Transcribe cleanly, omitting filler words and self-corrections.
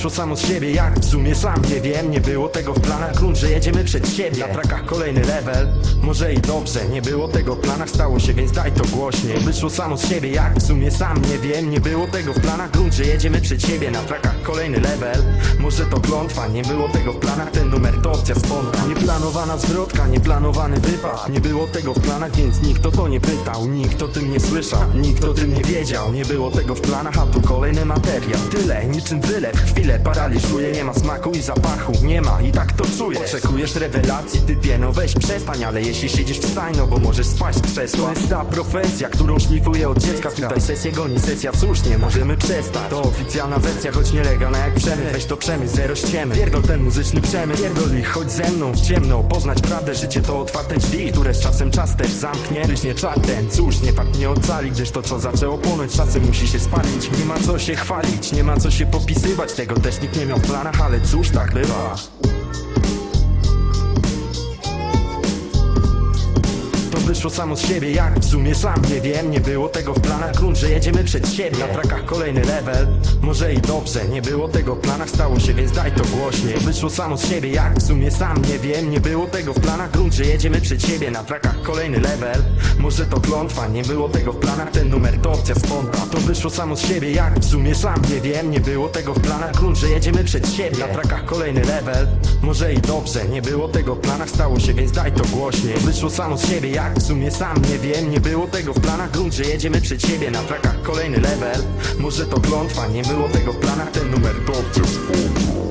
wyszło samo z siebie, jak w sumie sam nie wiem. Nie było tego w planach, grunt, że jedziemy przed siebie. Na trakach kolejny level, może i dobrze. Nie było tego w planach, stało się, więc daj to głośniej. Wyszło samo z siebie, jak w sumie sam nie wiem. Nie było tego w planach, grunt, że jedziemy przed siebie. Na trakach kolejny level, może to klątwa. Nie było tego w planach, ten numer to opcja spontan. Nieplanowana zwrotka, nieplanowany wypad. Nie było tego w planach, więc nikt o to nie pytał. Nikt o tym nie słyszał, nikt o tym nie wiedział. Nie było tego w planach, a tu kolejny materiał. Tyle, niczym wylew, chwilę paraliżuje. Nie ma smaku i zapachu, nie ma i tak to czujesz. Oczekujesz rewelacji, typie, no weź przestań. Ale jeśli siedzisz wstań, no bo możesz spaść z krzesła. To jest ta profesja, którą szlifuję od dziecka. Tutaj sesję goni sesja, cóż, nie możemy przestać. To oficjalna wersja, choć nielegalna jak przemysł. Weź to przemysł, zero ściemy. Pierdol ten muzyczny przemysł, pierdol ich, chodź ze mną w ciemno. Poznać prawdę, życie to otwarte drzwi, które z czasem czas też zamknie. Gdyż nie czarten, cóż, nie fakt nie ocali. Gdyż to co zaczęło płonąć, czasem musi się spalić. Nie ma co się chwalić, nie ma co się popisywać. Tego też nikt nie miał w planach, ale cóż, tak bywa. Wyszło samo z siebie, jak w sumie sam nie wiem. Nie było tego w planach, grunt, że jedziemy przed siebie. Na trakach kolejny level, może i dobrze. Nie było tego w planach, stało się, więc daj to głośniej. Wyszło samo z siebie, jak w sumie sam nie wiem. Nie było tego w planach, grunt, że jedziemy przed siebie. Na trakach kolejny level, może to klątwa. Nie było tego w planach, ten numer to opcja spontan. To wyszło samo z siebie, jak w sumie sam nie wiem. Nie było tego w planach, grunt, że jedziemy przed siebie. Na trakach kolejny level, może i dobrze. Nie było tego w planach, stało się, więc daj to głośniej. Wyszło samo z siebie, jak w sumie sam nie wiem. Nie było tego w planach, grunt, że jedziemy przed siebie. Na trakach kolejny level, może to klątwa. Nie było tego w planach, ten numer to opcja spontan.